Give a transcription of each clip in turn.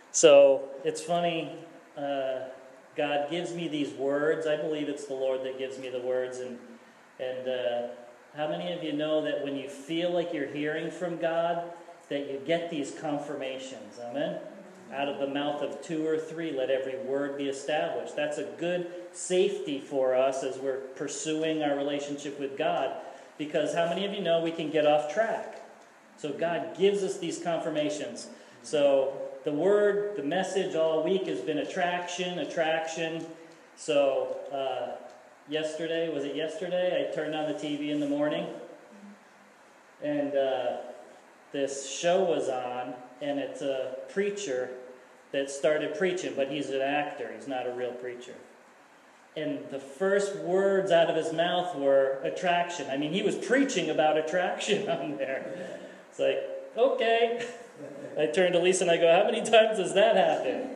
So it's funny, God gives me these words. I believe it's the Lord that gives me the words. And how many of you know that when you feel like you're hearing from God, that you get these confirmations? Amen? Out of the mouth of two or three, let every word be established. That's a good safety for us as we're pursuing our relationship with God. Because how many of you know we can get off track? So God gives us these confirmations. So the word, the message all week has been attraction. So yesterday, was it yesterday? I turned on the TV in the morning. And this show was on. And it's a preacher that started preaching. But he's an actor. He's not a real preacher. And the first words out of his mouth were attraction. I mean, he was preaching about attraction on there. It's like, okay. I turned to Lisa and I go, how many times does that happen?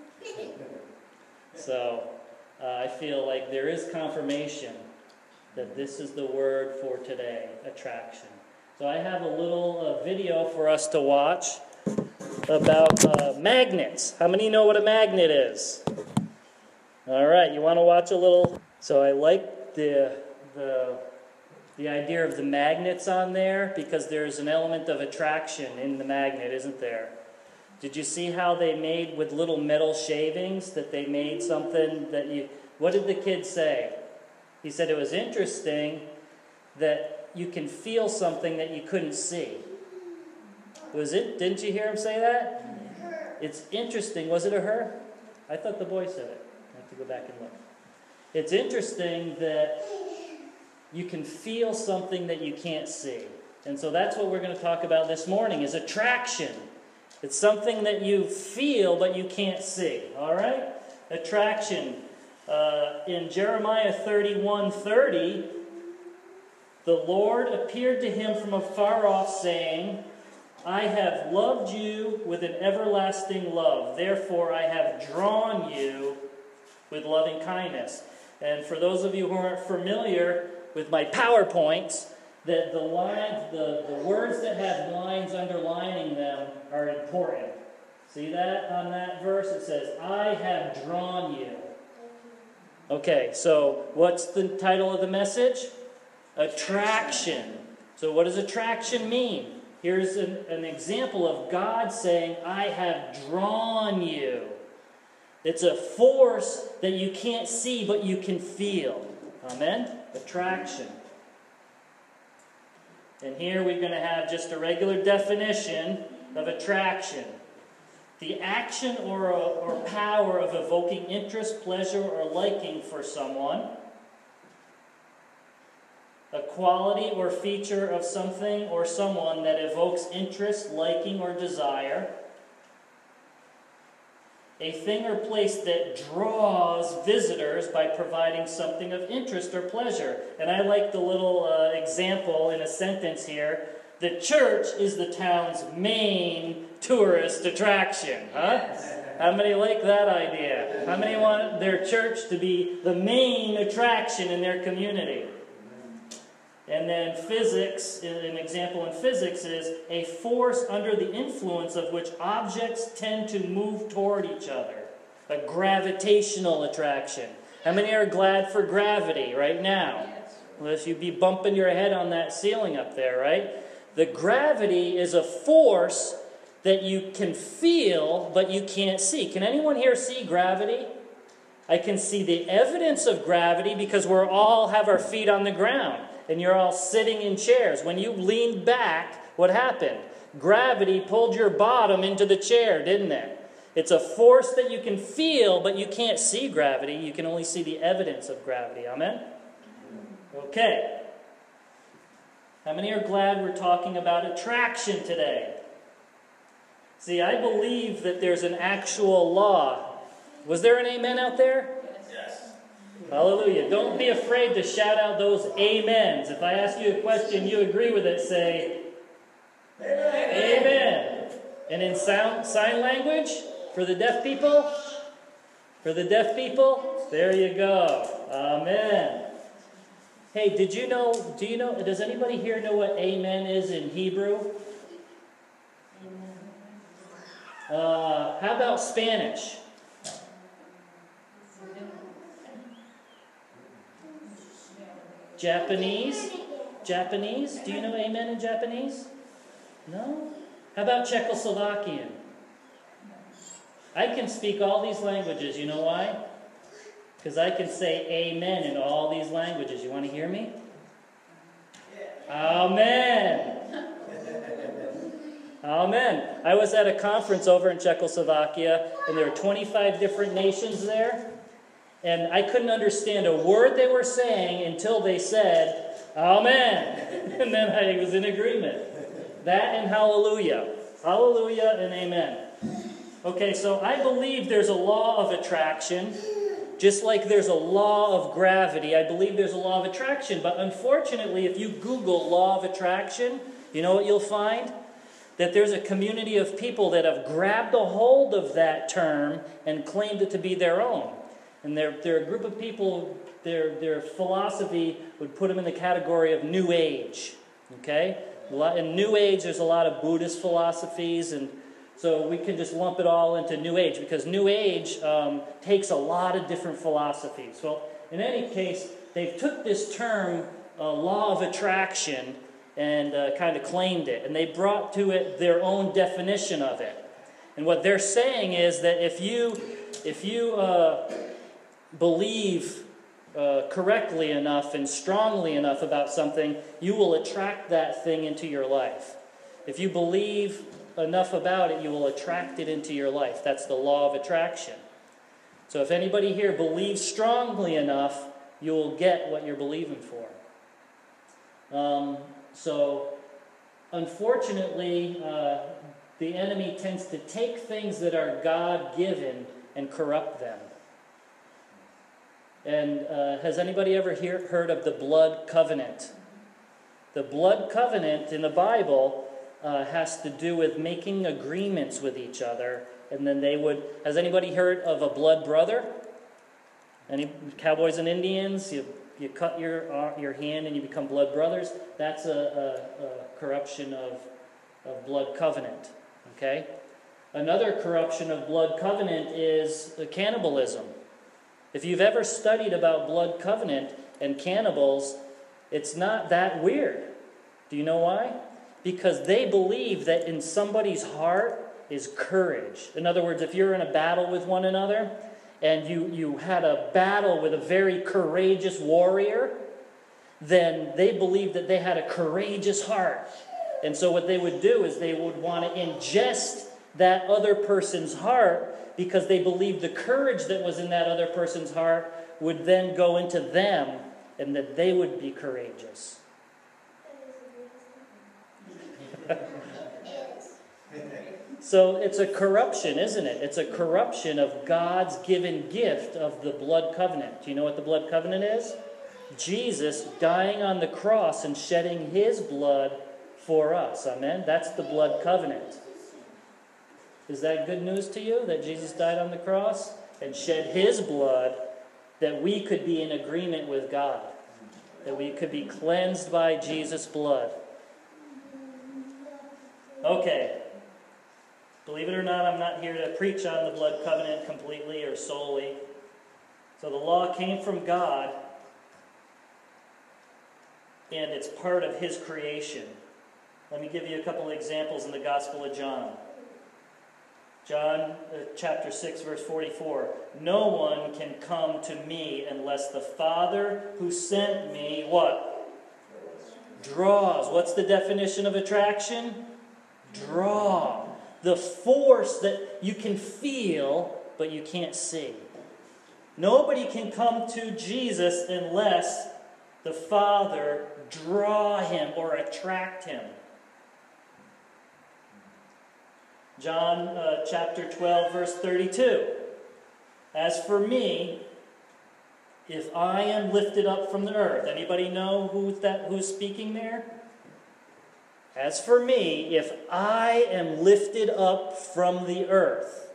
So, I feel like there is confirmation that this is the word for today, attraction. So I have a little video for us to watch about magnets. How many know what a magnet is? All right, you want to watch a little? So I like the idea of the magnets on there because there's an element of attraction in the magnet, isn't there? Did you see how they made with little metal shavings that they made something that you... What did the kid say? He said it was interesting that you can feel something that you couldn't see. Was it? Didn't you hear him say that? It's interesting. Was it a her? I thought the boy said it. I have to go back and look. It's interesting that you can feel something that you can't see. And so that's what we're going to talk about this morning, is attraction. It's something that you feel but you can't see. All right? Attraction. In Jeremiah 31:30, the Lord appeared to him from afar off, saying, I have loved you with an everlasting love. Therefore I have drawn you with loving kindness. And for those of you who aren't familiar with my PowerPoints, that the words that have lines underlining them are important. See that on that verse? It says, I have drawn you. Okay, so what's the title of the message? Attraction. So what does attraction mean? Here's an example of God saying, I have drawn you. It's a force that you can't see, but you can feel. Amen? Attraction. And here we're going to have just a regular definition of attraction. The action or power of evoking interest, pleasure, or liking for someone. A quality or feature of something or someone that evokes interest, liking, or desire. A thing or place that draws visitors by providing something of interest or pleasure. And I like the little example in a sentence here. The church is the town's main tourist attraction. Huh? How many like that idea? How many want their church to be the main attraction in their community? And then physics, an example in physics is a force under the influence of which objects tend to move toward each other. A gravitational attraction. How many are glad for gravity right now? Unless you'd be bumping your head on that ceiling up there, right? The gravity is a force that you can feel, but you can't see. Can anyone here see gravity? I can see the evidence of gravity because we all have our feet on the ground. And you're all sitting in chairs. When you leaned back, what happened? Gravity pulled your bottom into the chair, didn't it? It's a force that you can feel, but you can't see gravity. You can only see the evidence of gravity. Amen? Okay. How many are glad we're talking about attraction today? See, I believe that there's an actual law. Was there an amen out there? Hallelujah. Don't be afraid to shout out those amens. If I ask you a question, you agree with it, say, Amen. Amen. And in sign language, for the deaf people? For the deaf people? There you go. Amen. Hey, do you know, does anybody here know what amen is in Hebrew? How about Spanish? Japanese? Japanese? Do you know amen in Japanese? No? How about Czechoslovakian? I can speak all these languages. You know why? Because I can say amen in all these languages. You want to hear me? Amen. Amen. I was at a conference over in Czechoslovakia, and there were 25 different nations there. And I couldn't understand a word they were saying until they said, Amen. And then I was in agreement. That and hallelujah. Hallelujah and amen. Okay, so I believe there's a law of attraction. Just like there's a law of gravity, I believe there's a law of attraction. But unfortunately, if you Google law of attraction, you know what you'll find? That there's a community of people that have grabbed a hold of that term and claimed it to be their own. And they're a group of people, their philosophy would put them in the category of New Age. Okay? In New Age, there's a lot of Buddhist philosophies, and so we can just lump it all into New Age, because New Age takes a lot of different philosophies. Well, in any case, they've took this term, law of attraction, and kind of claimed it. And they brought to it their own definition of it. And what they're saying is that if you believe correctly enough and strongly enough about something, you will attract that thing into your life. If you believe enough about it, you will attract it into your life. That's the law of attraction. So if anybody here believes strongly enough, you will get what you're believing for. So unfortunately, the enemy tends to take things that are God-given and corrupt them. And has anybody ever heard of the blood covenant? The blood covenant in the Bible has to do with making agreements with each other, and then they would. Has anybody heard of a blood brother? Any cowboys and Indians? You cut your hand and you become blood brothers. That's a corruption of blood covenant. Okay. Another corruption of blood covenant is cannibalism. If you've ever studied about blood covenant and cannibals, it's not that weird. Do you know why? Because they believe that in somebody's heart is courage. In other words, if you're in a battle with one another, and you had a battle with a very courageous warrior, then they believed that they had a courageous heart. And so what they would do is they would want to ingest that other person's heart, because they believed the courage that was in that other person's heart would then go into them, and that they would be courageous. So it's a corruption, isn't it? It's a corruption of God's given gift of the blood covenant. Do you know what the blood covenant is? Jesus dying on the cross and shedding his blood for us. Amen? That's the blood covenant. Is that good news to you, that Jesus died on the cross and shed his blood, that we could be in agreement with God, that we could be cleansed by Jesus' blood? Okay. Believe it or not, I'm not here to preach on the blood covenant completely or solely. So the law came from God, and it's part of his creation. Let me give you a couple of examples in the Gospel of John. John chapter 6, verse 44. No one can come to me unless the Father who sent me, what? Draws. What's the definition of attraction? Draw. The force that you can feel, but you can't see. Nobody can come to Jesus unless the Father draw him or attract him. John chapter 12, verse 32. As for me, if I am lifted up from the earth. Anybody know who's speaking there? As for me, if I am lifted up from the earth.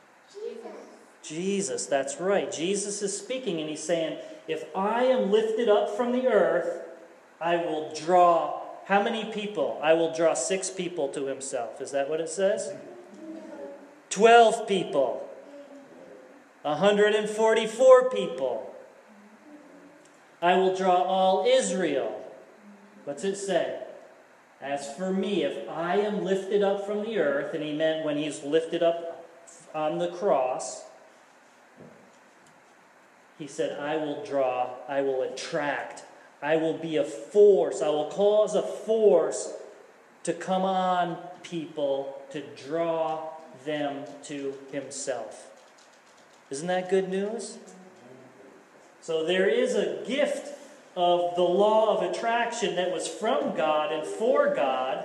Jesus, that's right. Jesus is speaking, and he's saying, if I am lifted up from the earth, I will draw how many people? I will draw 6 people to himself. Is that what it says? 12 people, 144 people. I will draw all Israel. What's it say? As for me, if I am lifted up from the earth, and he meant when he's lifted up on the cross, he said, I will draw, I will attract, I will be a force, I will cause a force to come on people to draw them to himself. Isn't that good news? So there is a gift of the law of attraction that was from God and for God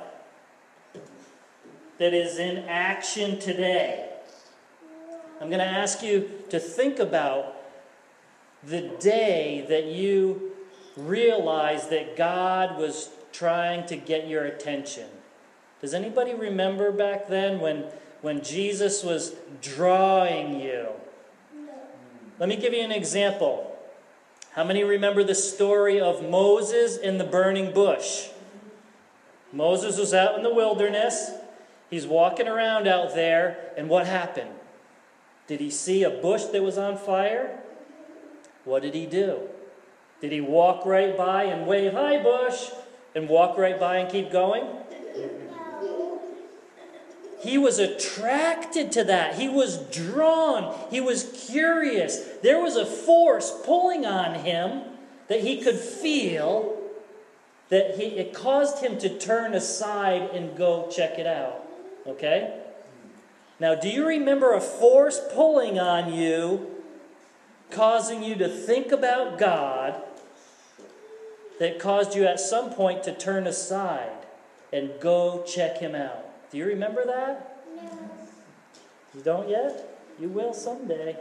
that is in action today. I'm going to ask you to think about the day that you realized that God was trying to get your attention. Does anybody remember back then when Jesus was drawing you? Let me give you an example. How many remember the story of Moses in the burning bush? Moses was out in the wilderness. He's walking around out there, and what happened? Did he see a bush that was on fire? What did he do? Did he walk right by and wave, "Hi, bush," and walk right by and keep going? He was attracted to that. He was drawn. He was curious. There was a force pulling on him that he could feel, that it caused him to turn aside and go check it out. Okay? Now, do you remember a force pulling on you, causing you to think about God, that caused you at some point to turn aside and go check him out? Do you remember that? No. You don't yet? You will someday.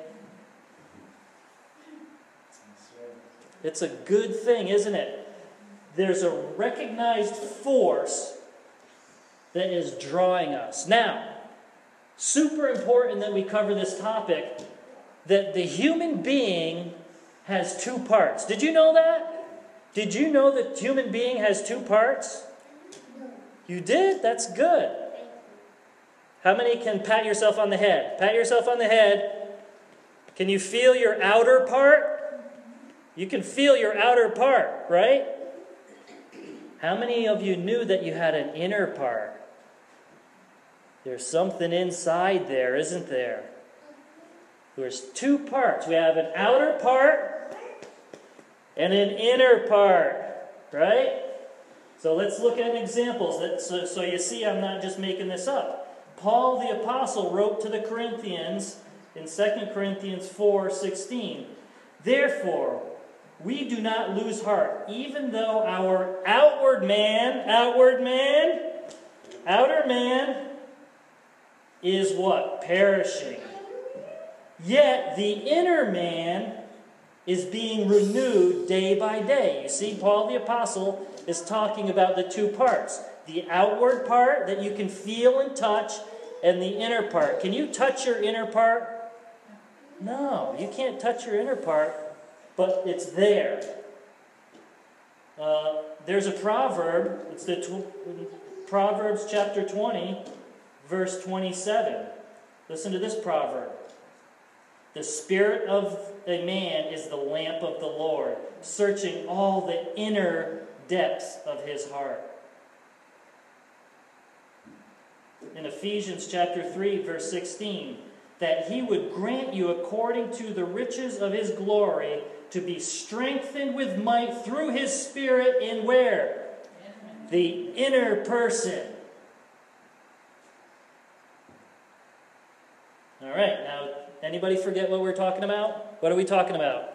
It's a good thing, isn't it? There's a recognized force that is drawing us. Now, super important that we cover this topic, that the human being has two parts. Did you know that? Did you know that the human being has two parts? You did? That's good. How many can pat yourself on the head? Pat yourself on the head. Can you feel your outer part? You can feel your outer part, right? How many of you knew that you had an inner part? There's something inside there, isn't there? There's two parts. We have an outer part and an inner part, right? So let's look at examples. So you see I'm not just making this up. Paul the Apostle wrote to the Corinthians in 2 Corinthians 4:16. Therefore, we do not lose heart, even though our outer man is what? Perishing. Yet the inner man is being renewed day by day. You see, Paul the Apostle is talking about the two parts. The outward part that you can feel and touch, and the inner part. Can you touch your inner part? No, you can't touch your inner part, but it's there. There's a proverb. It's Proverbs chapter 20, verse 27. Listen to this proverb. The spirit of a man is the lamp of the Lord, searching all the inner depths of his heart. In Ephesians chapter 3, verse 16, that he would grant you according to the riches of his glory to be strengthened with might through his Spirit in where? The inner person. All right, now, anybody forget what we're talking about? What are we talking about?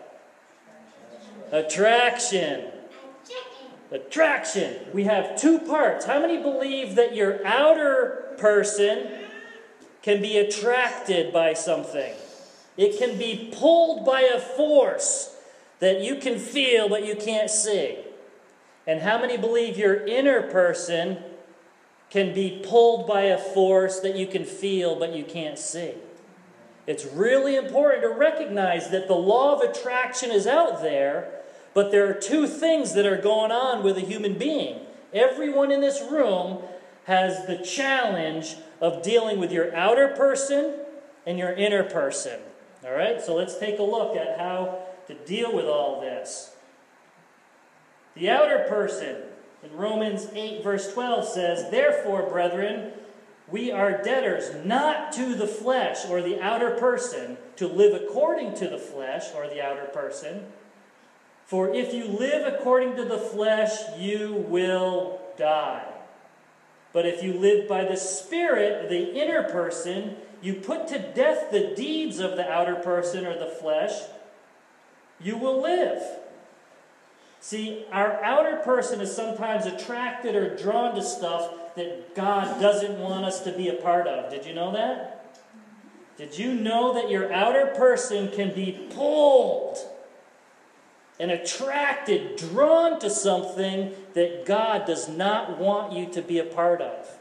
Attraction. Attraction. We have two parts. How many believe that your outer person can be attracted by something? It can be pulled by a force that you can feel but you can't see. And how many believe your inner person can be pulled by a force that you can feel but you can't see? It's really important to recognize that the law of attraction is out there, but there are two things that are going on with a human being. Everyone in this room has the challenge of dealing with your outer person and your inner person. All right, so let's take a look at how to deal with all this. The outer person, in Romans 8, verse 12 says, "Therefore, brethren, we are debtors not to the flesh," or the outer person, to live according to the flesh, or the outer person. "For if you live according to the flesh, you will die. But if you live by the Spirit," the inner person, "you put to death the deeds of the outer person," or the flesh, "you will live." See, our outer person is sometimes attracted or drawn to stuff that God doesn't want us to be a part of. Did you know that? Did you know that your outer person can be pulled and attracted, drawn to something that God does not want you to be a part of?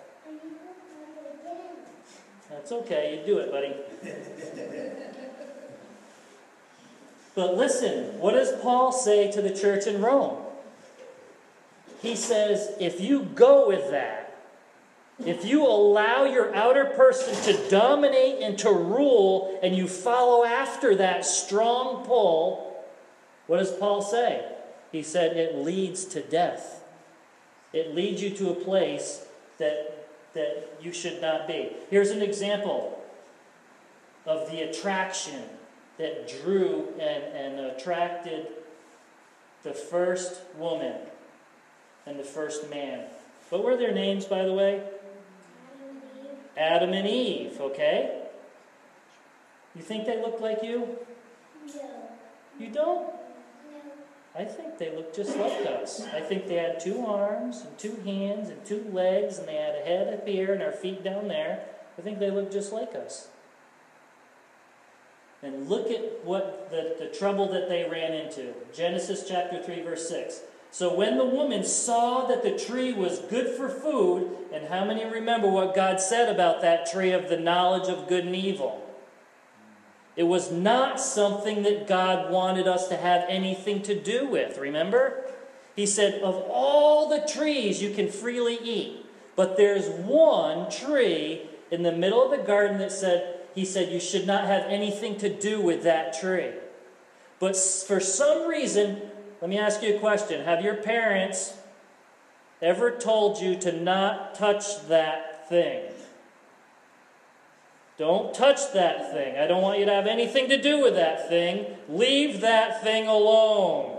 That's okay, you do it, buddy. But listen, what does Paul say to the church in Rome? He says, if you go with that, if you allow your outer person to dominate and to rule, and you follow after that strong pull, what does Paul say? He said it leads to death. It leads you to a place that you should not be. Here's an example of the attraction that drew and attracted the first woman and the first man. What were their names, by the way? Adam and Eve, okay? You think they looked like you? No. You don't? No. I think they looked just like us. I think they had 2 arms and 2 hands and 2 legs, and they had a head up here and our feet down there. I think they looked just like us. And look at what the trouble that they ran into. Genesis chapter 3, verse 6. "So when the woman saw that the tree was good for food," and how many remember what God said about that tree of the knowledge of good and evil? It was not something that God wanted us to have anything to do with, remember? He said, of all the trees you can freely eat, but there's one tree in the middle of the garden that he said you should not have anything to do with that tree. But for some reason, let me ask you a question. Have your parents ever told you to not touch that thing? Don't touch that thing. I don't want you to have anything to do with that thing. Leave that thing alone.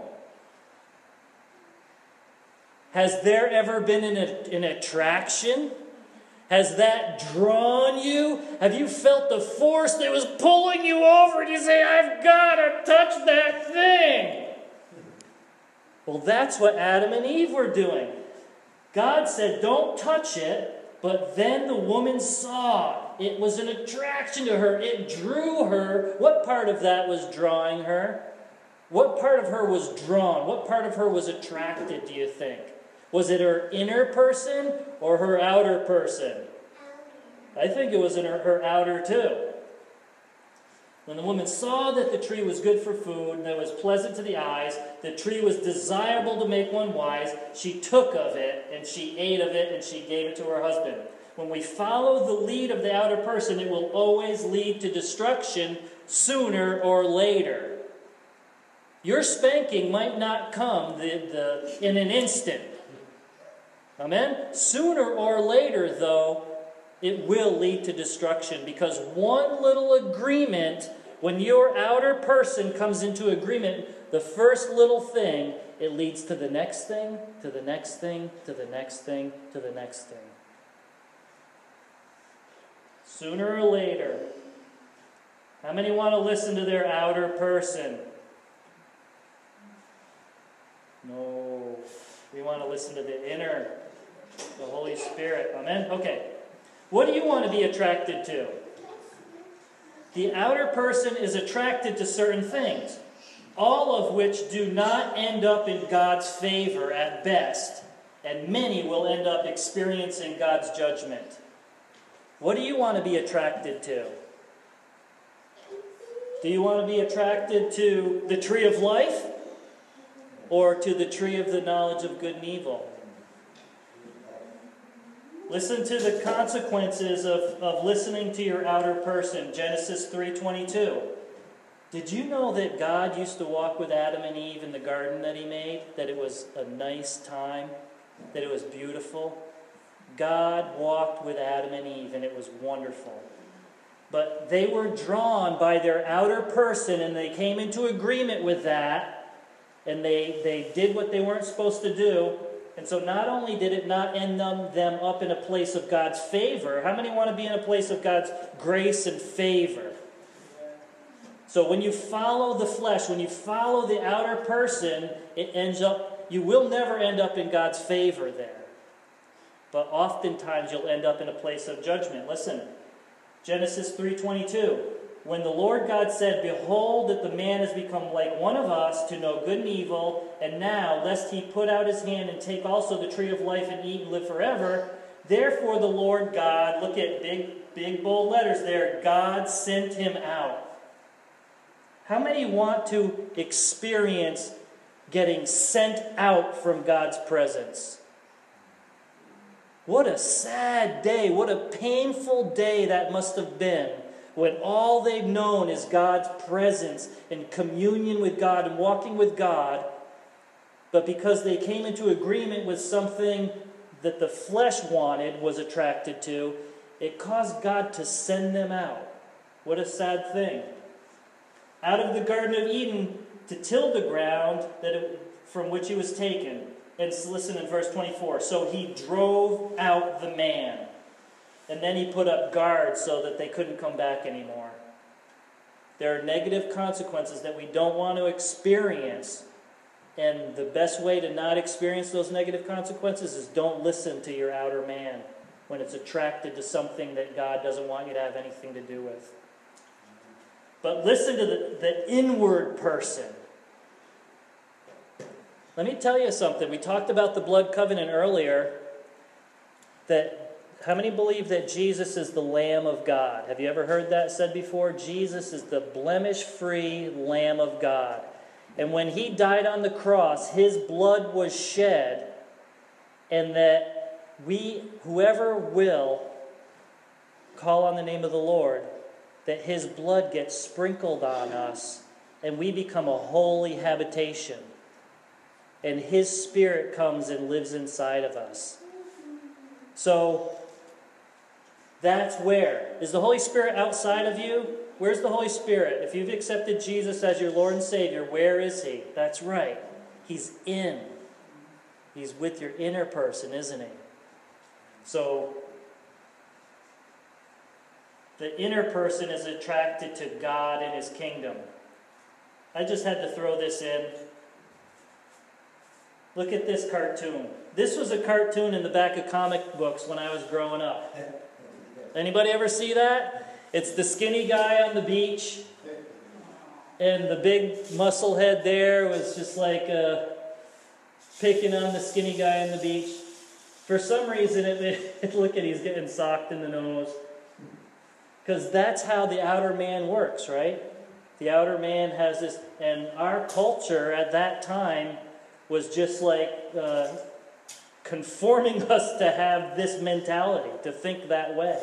Has there ever been an attraction? Has that drawn you? Have you felt the force that was pulling you over and you say, I've got to touch that thing? Well, that's what Adam and Eve were doing. God said, don't touch it, but then the woman saw it. It was an attraction to her. It drew her. What part of that was drawing her? What part of her was drawn? What part of her was attracted, do you think? Was it her inner person or her outer person? I think it was in her outer too. When the woman saw that the tree was good for food, and that it was pleasant to the eyes, the tree was desirable to make one wise, she took of it, and she ate of it, and she gave it to her husband. When we follow the lead of the outer person, it will always lead to destruction sooner or later. Your spanking might not come in an instant. Amen? Sooner or later, though, it will lead to destruction, because one little agreement, when your outer person comes into agreement, the first little thing, it leads to the next thing, to the next thing, to the next thing, to the next thing. Sooner or later. How many want to listen to their outer person? No. We want to listen to the inner, the Holy Spirit. Amen? Okay. What do you want to be attracted to? The outer person is attracted to certain things, all of which do not end up in God's favor at best, and many will end up experiencing God's judgment. What do you want to be attracted to? Do you want to be attracted to the tree of life or to the tree of the knowledge of good and evil? Listen to the consequences of listening to your outer person. Genesis 3:22. Did you know that God used to walk with Adam and Eve in the garden that he made? That it was a nice time? That it was beautiful? God walked with Adam and Eve, and it was wonderful. But they were drawn by their outer person, and they came into agreement with that, and they did what they weren't supposed to do. And so not only did it not end them up in a place of God's favor, how many want to be in a place of God's grace and favor? So when you follow the flesh, when you follow the outer person, you will never end up in God's favor there. But oftentimes you'll end up in a place of judgment. Listen, Genesis 3:22. When the Lord God said, "Behold, that the man has become like one of us to know good and evil, and now, lest he put out his hand and take also the tree of life and eat and live forever, therefore the Lord God," look at big bold letters there, "God sent him out." How many want to experience getting sent out from God's presence? What a sad day, what a painful day that must have been, when all they've known is God's presence and communion with God and walking with God, but because they came into agreement with something that the flesh wanted, was attracted to, it caused God to send them out. What a sad thing. Out of the Garden of Eden to till the ground from which he was taken. And listen in verse 24. So he drove out the man. And then he put up guards so that they couldn't come back anymore. There are negative consequences that we don't want to experience. And the best way to not experience those negative consequences is don't listen to your outer man when it's attracted to something that God doesn't want you to have anything to do with. But listen to the inward person. Let me tell you something. We talked about the blood covenant earlier. How many believe that Jesus is the Lamb of God? Have you ever heard that said before? Jesus is the blemish-free Lamb of God. And when he died on the cross, his blood was shed, and that whoever will call on the name of the Lord, that his blood gets sprinkled on us, and we become a holy habitation. And his Spirit comes and lives inside of us. So, that's where. Is the Holy Spirit outside of you? Where's the Holy Spirit? If you've accepted Jesus as your Lord and Savior, where is he? That's right. He's in. He's with your inner person, isn't he? So, the inner person is attracted to God and his kingdom. I just had to throw this in. Look at this cartoon. This was a cartoon in the back of comic books when I was growing up. Anybody ever see that? It's the skinny guy on the beach, and the big muscle head there was just like picking on the skinny guy on the beach. For some reason, look at he's getting socked in the nose. Because that's how the outer man works, right? The outer man has this, and our culture at that time was just like conforming us to have this mentality, to think that way.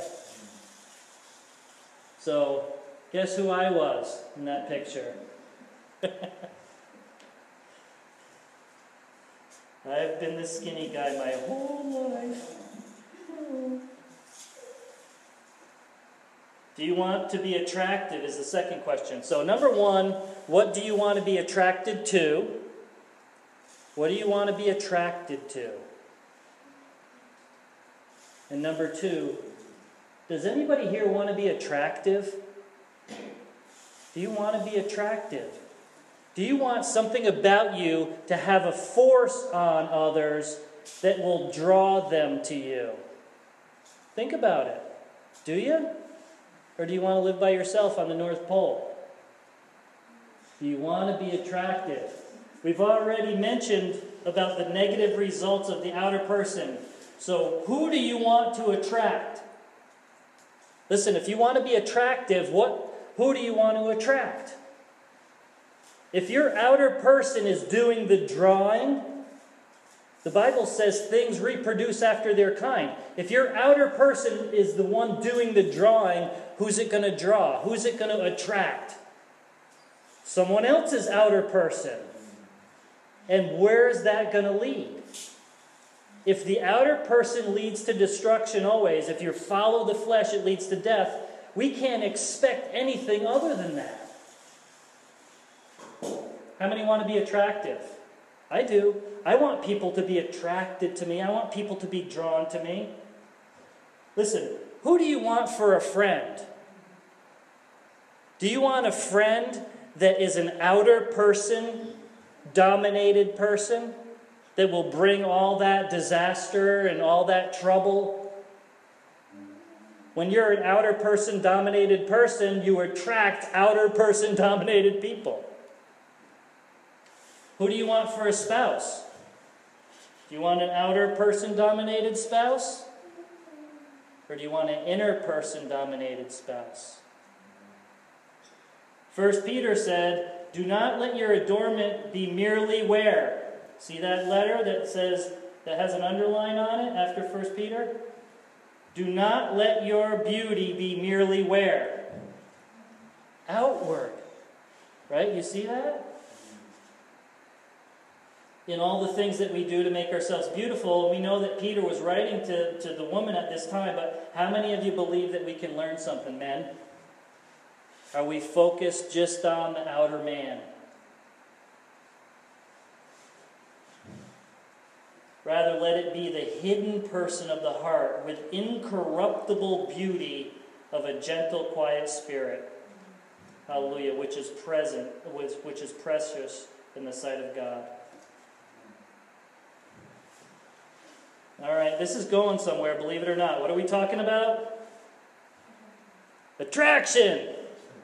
So, guess who I was in that picture? I've been the skinny guy my whole life. Do you want to be attracted is the second question. So, number one, what do you want to be attracted to? What do you want to be attracted to? And number two, does anybody here want to be attractive? Do you want to be attractive? Do you want something about you to have a force on others that will draw them to you? Think about it. Do you? Or do you want to live by yourself on the North Pole? Do you want to be attractive? We've already mentioned about the negative results of the outer person. So, who do you want to attract? Listen, if you want to be attractive, who do you want to attract? If your outer person is doing the drawing, The Bible says things reproduce after their kind. If your outer person is the one doing the drawing, who's it going to draw? Who's it going to attract? Someone else's outer person. And where is that going to lead? If the outer person leads to destruction always, if you follow the flesh, it leads to death, we can't expect anything other than that. How many want to be attractive? I do. I want people to be attracted to me. I want people to be drawn to me. Listen, who do you want for a friend? Do you want a friend that is an outer person, dominated person, that will bring all that disaster and all that trouble? When you're an outer person, dominated person, you attract outer person, dominated people. Who do you want for a spouse? Do you want an outer person dominated spouse? Or do you want an inner person dominated spouse? 1 Peter said, do not let your adornment be merely where? See that letter that says, that has an underline on it after 1 Peter? Do not let your beauty be merely where? Outward. Right? You see that? In all the things that we do to make ourselves beautiful. We know that Peter was writing to the woman at this time, but how many of you believe that we can learn something, men? Are we focused just on the outer man? Rather, let it be the hidden person of the heart with incorruptible beauty of a gentle, quiet spirit. Hallelujah, which is present, which is precious in the sight of God. All right, this is going somewhere, believe it or not. What are we talking about? Attraction.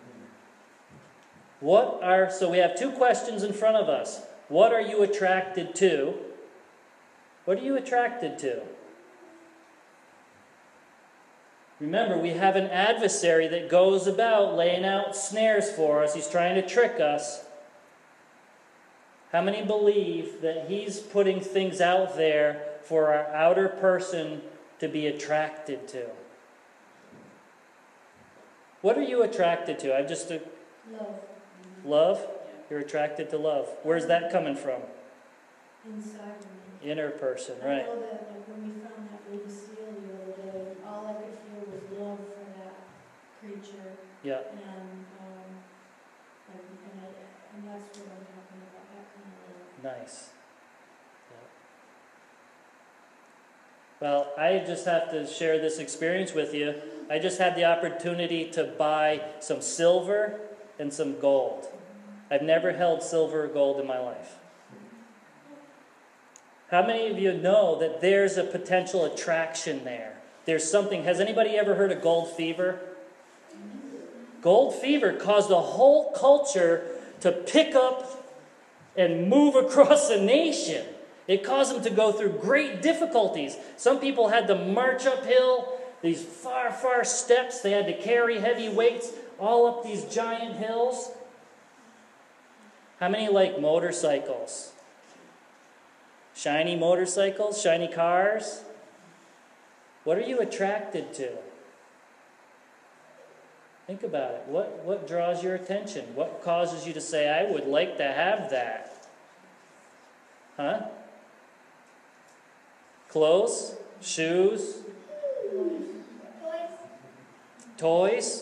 So we have two questions in front of us. What are you attracted to? What are you attracted to? Remember, we have an adversary that goes about laying out snares for us. He's trying to trick us. How many believe that he's putting things out there for our outer person to be attracted to? What are you attracted to? Love. Love? You're attracted to love. Where's that coming from? Inside of me. Inner person, right. I know that when we found that baby seal the other day, all I could feel was love for that creature. Yeah. And that's what I'm talking about, that kind of love. Nice. Yeah. Well, I just have to share this experience with you. I just had the opportunity to buy some silver and some gold. I've never held silver or gold in my life. How many of you know that there's a potential attraction there? There's something. Has anybody ever heard of gold fever? Gold fever caused a whole culture to pick up and move across a nation. It caused them to go through great difficulties. Some people had to march uphill, these far, far steps. They had to carry heavy weights all up these giant hills. How many like motorcycles? Shiny motorcycles? Shiny cars? What are you attracted to? Think about it. What draws your attention? What causes you to say, I would like to have that? Huh? Clothes? Shoes? Toys?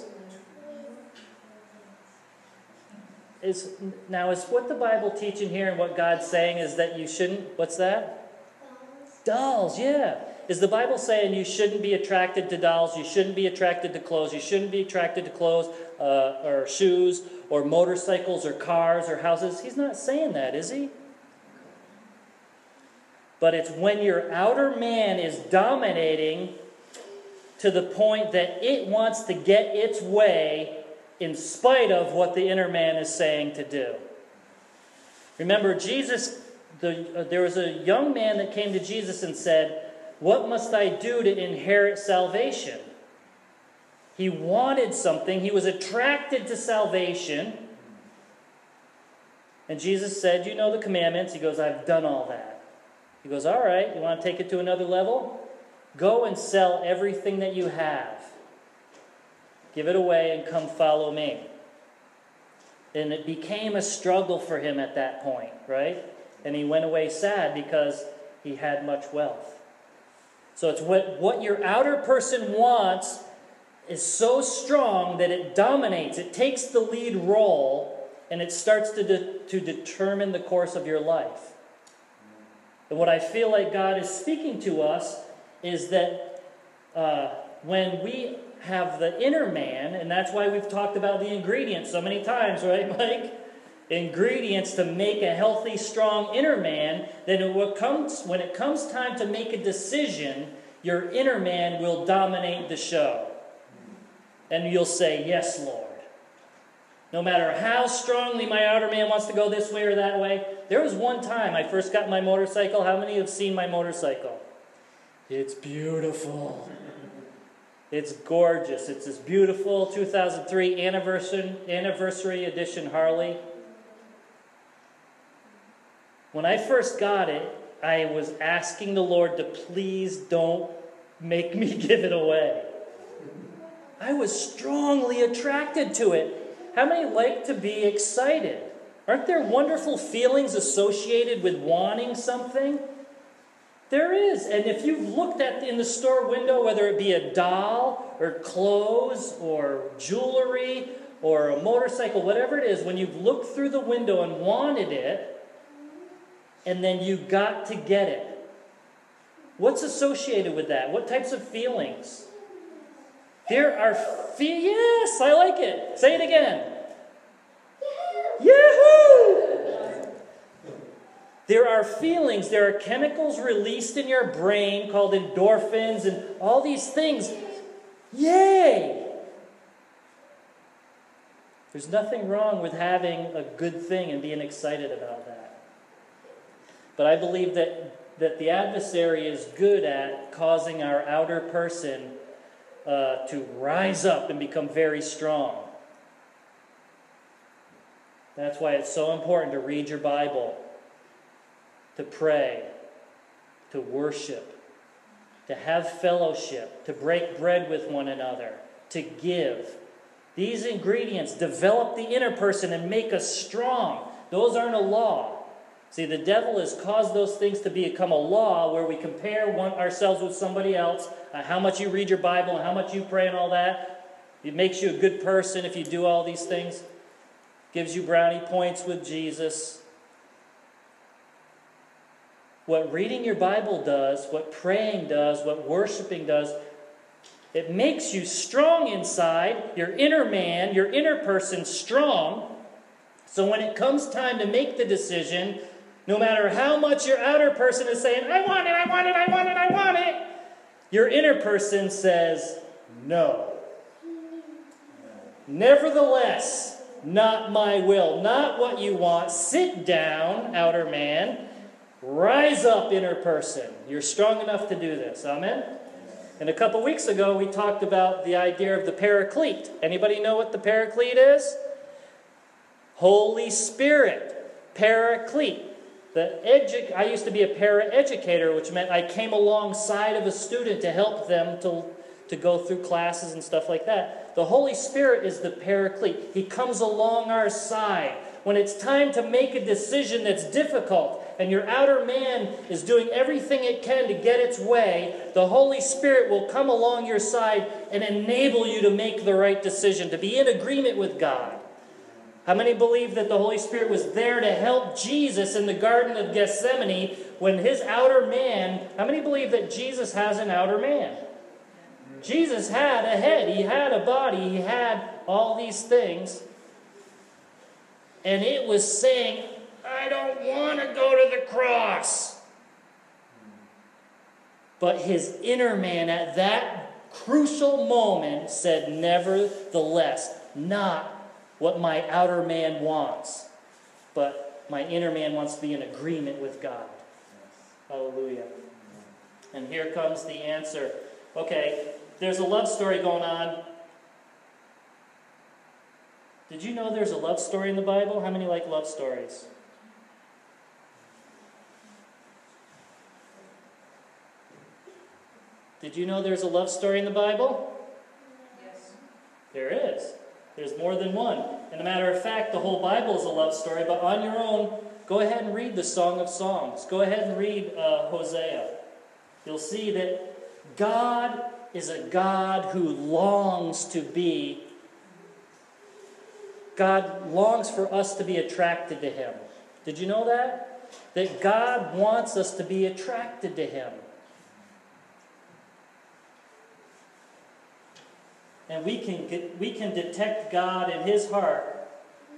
Is what the Bible teaching here and what God's saying is that you shouldn't, what's that? Dolls, yeah. Is the Bible saying you shouldn't be attracted to dolls, you shouldn't be attracted to clothes, you shouldn't be attracted to clothes or shoes or motorcycles or cars or houses? He's not saying that, is he? But it's when your outer man is dominating to the point that it wants to get its way in spite of what the inner man is saying to do. Remember, there was a young man that came to Jesus and said, what must I do to inherit salvation? He wanted something. He was attracted to salvation. And Jesus said, you know the commandments. He goes, I've done all that. He goes, all right, you want to take it to another level? Go and sell everything that you have. Give it away and come follow me. And it became a struggle for him at that point, right? And he went away sad because he had much wealth. So it's what your outer person wants is so strong that it dominates. It takes the lead role, and it starts to determine the course of your life. And what I feel like God is speaking to us is that when we have the inner man, and that's why we've talked about the ingredients so many times, right, Mike? Ingredients to make a healthy, strong inner man, then when it comes time to make a decision, your inner man will dominate the show. And you'll say, yes, Lord. No matter how strongly my outer man wants to go this way or that way. There was one time I first got my motorcycle. How many have seen my motorcycle? It's beautiful. It's gorgeous. It's this beautiful 2003 anniversary edition Harley. When I first got it, I was asking the Lord to please don't make me give it away. I was strongly attracted to it. How many like to be excited? Aren't there wonderful feelings associated with wanting something? There is. And if you've looked in the store window, whether it be a doll or clothes or jewelry or a motorcycle, whatever it is, when you've looked through the window and wanted it, and then you got to get it, what's associated with that? What types of feelings? There are yes, I like it. Say it again. Yahoo! There are feelings, there are chemicals released in your brain called endorphins and all these things. Yay! There's nothing wrong with having a good thing and being excited about that. But I believe that the adversary is good at causing our outer person to rise up and become very strong. That's why it's so important to read your Bible, to pray, to worship, to have fellowship, to break bread with one another, to give. These ingredients develop the inner person and make us strong. Those aren't a law. See, the devil has caused those things to become a law where we compare ourselves with somebody else, how much you read your Bible and how much you pray and all that. It makes you a good person if you do all these things. Gives you brownie points with Jesus. What reading your Bible does, what praying does, what worshiping does, it makes you strong inside, your inner man, your inner person strong. So when it comes time to make the decision, no matter how much your outer person is saying, I want it, I want it, I want it, I want it, your inner person says, no. Nevertheless, not my will, not what you want. Sit down, outer man. Rise up, inner person. You're strong enough to do this. Amen? And a couple weeks ago, we talked about the idea of the paraclete. Anybody know what the paraclete is? Holy Spirit. Paraclete. I used to be a paraeducator, which meant I came alongside of a student to help them to go through classes and stuff like that. The Holy Spirit is the paraclete. He comes along our side. When it's time to make a decision that's difficult and your outer man is doing everything it can to get its way, the Holy Spirit will come along your side and enable you to make the right decision, to be in agreement with God. How many believe that the Holy Spirit was there to help Jesus in the Garden of Gethsemane when his outer man... How many believe that Jesus has an outer man? Jesus had a head, he had a body, he had all these things. And it was saying, I don't want to go to the cross. But his inner man at that crucial moment said, nevertheless, not what my outer man wants, but my inner man wants to be in agreement with God. Hallelujah. And here comes the answer. Okay, there's a love story going on. Did you know there's a love story in the Bible? How many like love stories? Did you know there's a love story in the Bible? Yes. There is. There's more than one. And a matter of fact, the whole Bible is a love story, but on your own, go ahead and read the Song of Songs. Go ahead and read Hosea. You'll see that God is a God who longs to be. God longs for us to be attracted to Him. Did you know that? That God wants us to be attracted to Him. And we can detect God in His heart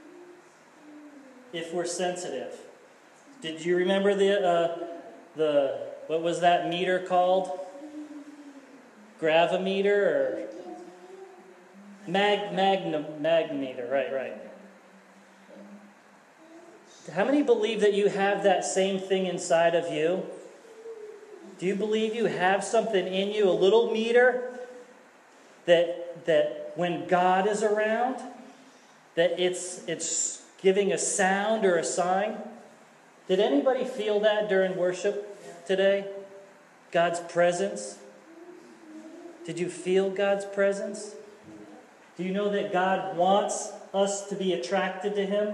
if we're sensitive. Did you remember the what was that meter called? Gravimeter or magnemeter? Right. How many believe that you have that same thing inside of you? Do you believe you have something in you, a little meter, that when God is around, that it's giving a sound or a sign? Did anybody feel that during worship today? God's presence? Did you feel God's presence? Do you know that God wants us to be attracted to Him?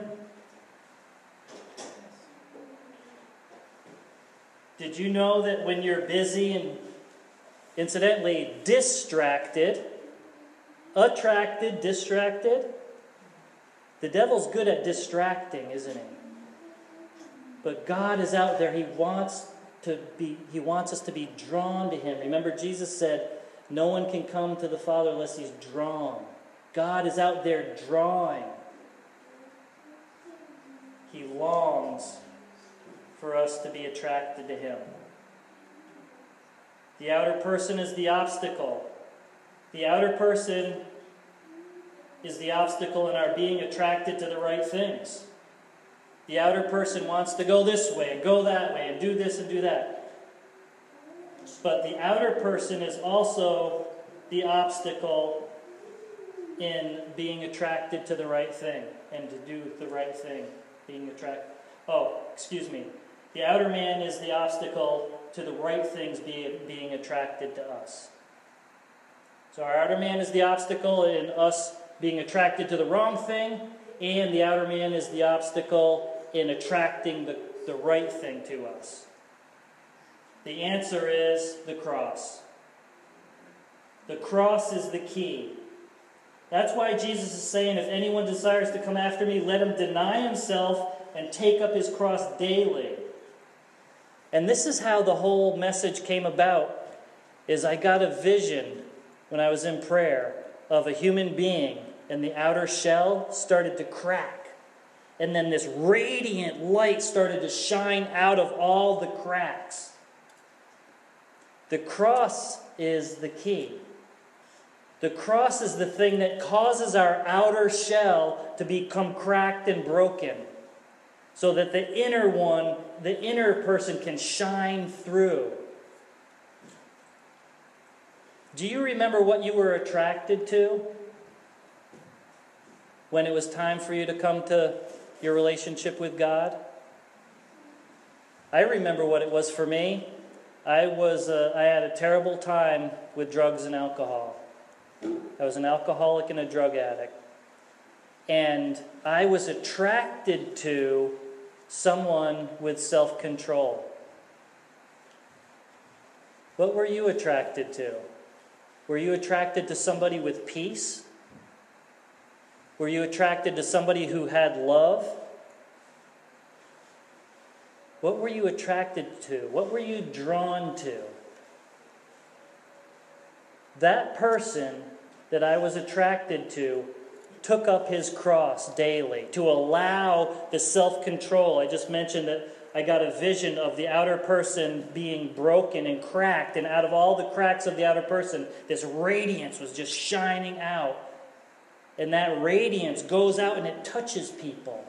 Did you know that when you're busy and incidentally distracted, attracted, distracted, the devil's good at distracting, isn't he? But God is out there. He wants us to be drawn to Him. Remember, Jesus said, no one can come to the Father unless he's drawn. God is out there drawing. He longs for us to be attracted to Him. The outer person is the obstacle. The outer person is the obstacle in our being attracted to the right things. The outer person wants to go this way and go that way and do this and do that. But the outer person is also the obstacle in being attracted to the right thing and to do the right thing. The outer man is the obstacle to the right things being attracted to us. So our outer man is the obstacle in us being attracted to the wrong thing, and the outer man is the obstacle in attracting the right thing to us. The answer is the cross. The cross is the key. That's why Jesus is saying, if anyone desires to come after me, let him deny himself and take up his cross daily. And this is how the whole message came about, is I got a vision when I was in prayer of a human being, and the outer shell started to crack. And then this radiant light started to shine out of all the cracks. The cross is the key. The cross is the thing that causes our outer shell to become cracked and broken, so that the inner person can shine through. Do you remember what you were attracted to when it was time for you to come to your relationship with God? I remember what it was for me. I had a terrible time with drugs and alcohol. I was an alcoholic and a drug addict. And I was attracted to someone with self-control. What were you attracted to? Were you attracted to somebody with peace? Were you attracted to somebody who had love? What were you attracted to? What were you drawn to? That person that I was attracted to took up his cross daily to allow the self-control. I just mentioned that I got a vision of the outer person being broken and cracked, and out of all the cracks of the outer person, this radiance was just shining out. And that radiance goes out and it touches people.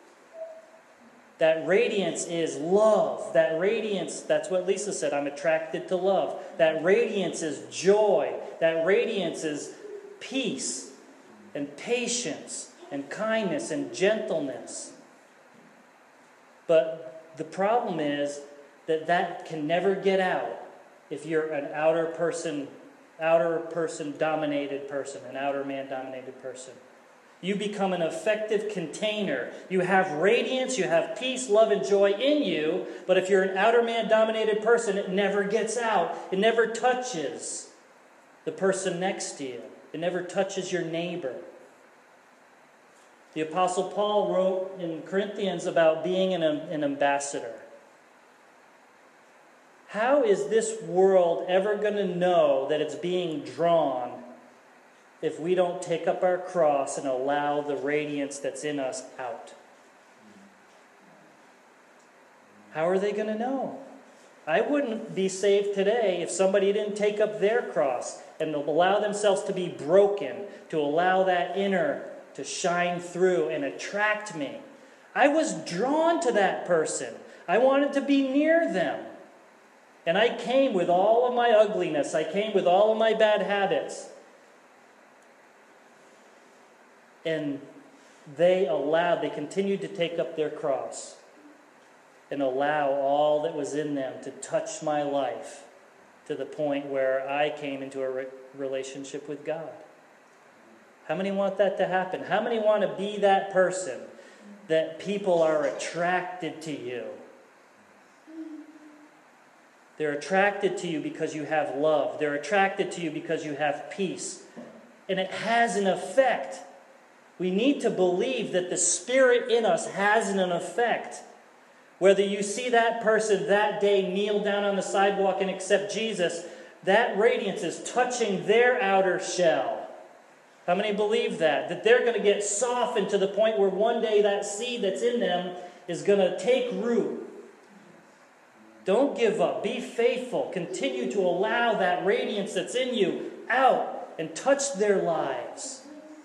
That radiance is love. That radiance, that's what Lisa said, I'm attracted to love. That radiance is joy. That radiance is peace and patience and kindness and gentleness. But the problem is that can never get out if you're an outer person dominated person, an outer man dominated person. You become an effective container. You have radiance, you have peace, love, and joy in you, but if you're an outer man dominated person, it never gets out. It never touches the person next to you. It never touches your neighbor. The Apostle Paul wrote in Corinthians about being an ambassador. How is this world ever going to know that it's being drawn if we don't take up our cross and allow the radiance that's in us out? How are they going to know? I wouldn't be saved today if somebody didn't take up their cross and allow themselves to be broken, to allow that inner to shine through and attract me. I was drawn to that person. I wanted to be near them. And I came with all of my ugliness. I came with all of my bad habits. And they continued to take up their cross and allow all that was in them to touch my life to the point where I came into a relationship with God. How many want that to happen? How many want to be that person that people are attracted to you? They're attracted to you because you have love. They're attracted to you because you have peace. And it has an effect. We need to believe that the Spirit in us has an effect. Whether you see that person that day kneel down on the sidewalk and accept Jesus, that radiance is touching their outer shell. How many believe that? That they're going to get softened to the point where one day that seed that's in them is going to take root. Don't give up. Be faithful. Continue to allow that radiance that's in you out and touch their lives.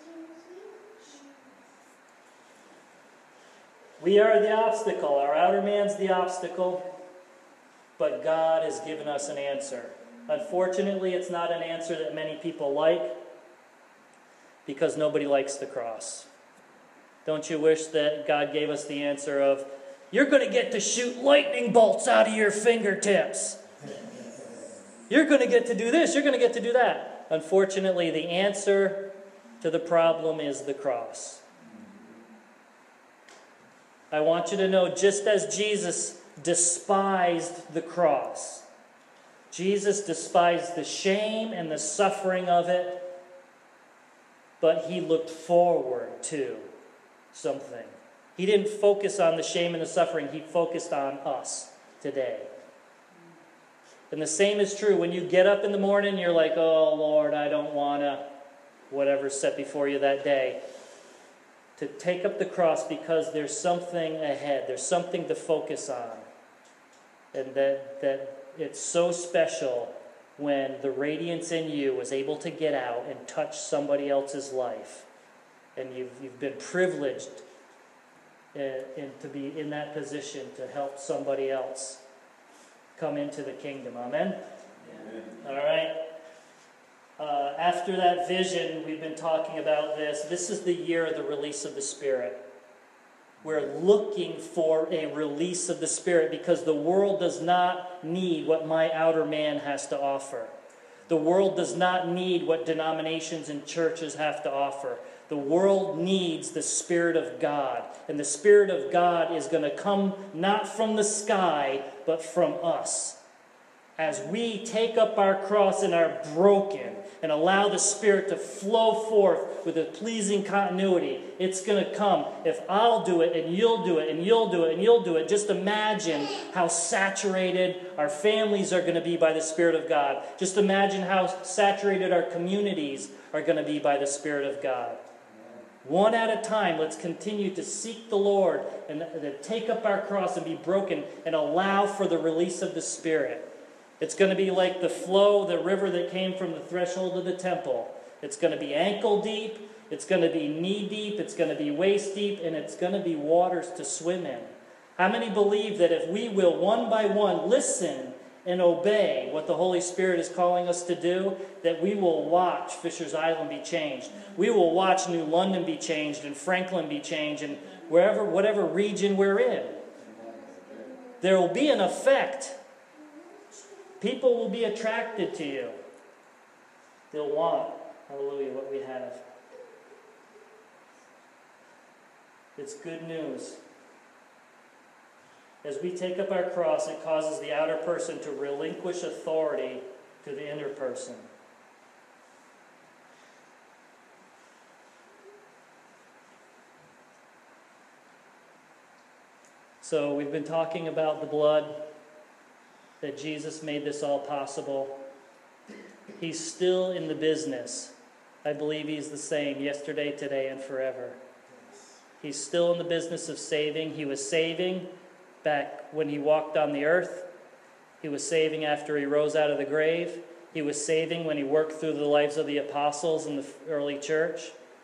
We are the obstacle. Our outer man's the obstacle. But God has given us an answer. Unfortunately, it's not an answer that many people like, because nobody likes the cross. Don't you wish that God gave us the answer of, you're going to get to shoot lightning bolts out of your fingertips. You're going to get to do this. You're going to get to do that. Unfortunately, the answer to the problem is the cross. I want you to know, just as Jesus despised the cross, Jesus despised the shame and the suffering of it, but he looked forward to something. He didn't focus on the shame and the suffering. He focused on us today. And the same is true when you get up in the morning, you're like, oh, Lord, I don't want to, whatever's set before you that day. To take up the cross because there's something ahead. There's something to focus on. And that it's so special when the radiance in you is able to get out and touch somebody else's life. And you've been privileged and to be in that position to help somebody else come into the kingdom. Amen? Amen. All right. After that vision, we've been talking about this. This is the year of the release of the Spirit. We're looking for a release of the Spirit because the world does not need what my outer man has to offer. The world does not need what denominations and churches have to offer. The world needs the Spirit of God. And the Spirit of God is going to come not from the sky, but from us. As we take up our cross and are broken and allow the Spirit to flow forth with a pleasing continuity, it's going to come. If I'll do it and you'll do it and you'll do it and you'll do it, just imagine how saturated our families are going to be by the Spirit of God. Just imagine how saturated our communities are going to be by the Spirit of God. One at a time, let's continue to seek the Lord and to take up our cross and be broken and allow for the release of the Spirit. It's going to be like the flow, the river that came from the threshold of the temple. It's going to be ankle deep, it's going to be knee deep, it's going to be waist deep, and it's going to be waters to swim in. How many believe that if we will one by one listen and obey what the Holy Spirit is calling us to do, that we will watch Fisher's Island be changed. We will watch New London be changed and Franklin be changed and whatever region we're in. There will be an effect. People will be attracted to you. They'll want, hallelujah, what we have. It's good news. As we take up our cross, it causes the outer person to relinquish authority to the inner person. So we've been talking about the blood, that Jesus made this all possible. He's still in the business. I believe he's the same yesterday, today, and forever. He's still in the business of saving. He was saving back when he walked on the earth. He was saving after he rose out of the grave. He was saving when he worked through the lives of the apostles in the early church.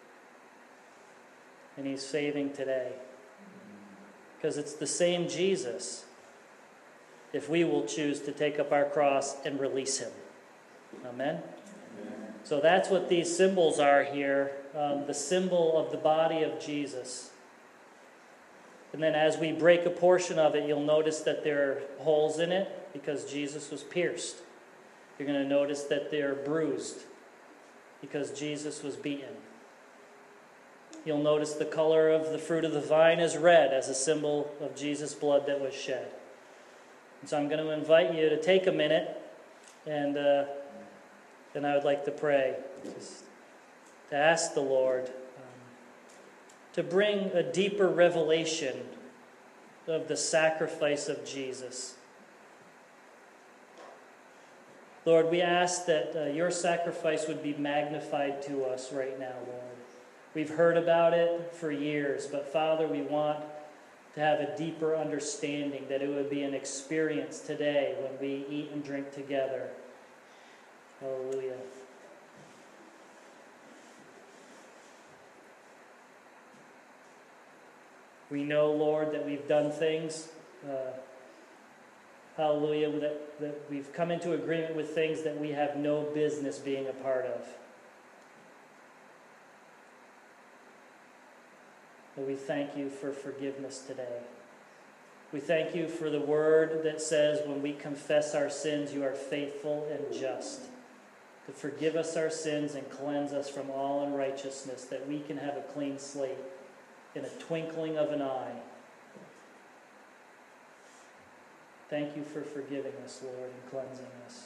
And he's saving today. Because it's the same Jesus, if we will choose to take up our cross and release him. Amen? Amen. So that's what these symbols are here. The symbol of the body of Jesus. And then as we break a portion of it, you'll notice that there are holes in it because Jesus was pierced. You're going to notice that they're bruised because Jesus was beaten. You'll notice the color of the fruit of the vine is red as a symbol of Jesus' blood that was shed. And so I'm going to invite you to take a minute and I would like to pray. Just to ask the Lord to bring a deeper revelation of the sacrifice of Jesus. Lord, we ask that your sacrifice would be magnified to us right now, Lord. We've heard about it for years, but Father, we want to have a deeper understanding, that it would be an experience today when we eat and drink together. Hallelujah. We know, Lord, that we've done things, hallelujah, that we've come into agreement with things that we have no business being a part of. But we thank you for forgiveness today. We thank you for the word that says when we confess our sins, you are faithful and just to forgive us our sins and cleanse us from all unrighteousness, that we can have a clean slate in a twinkling of an eye. Thank you for forgiving us, Lord, and cleansing us.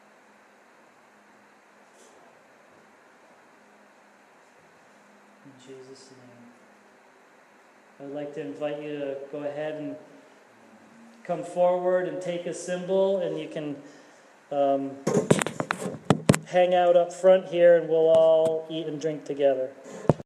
In Jesus' name. I'd like to invite you to go ahead and come forward and take a symbol, and you can hang out up front here, and we'll all eat and drink together.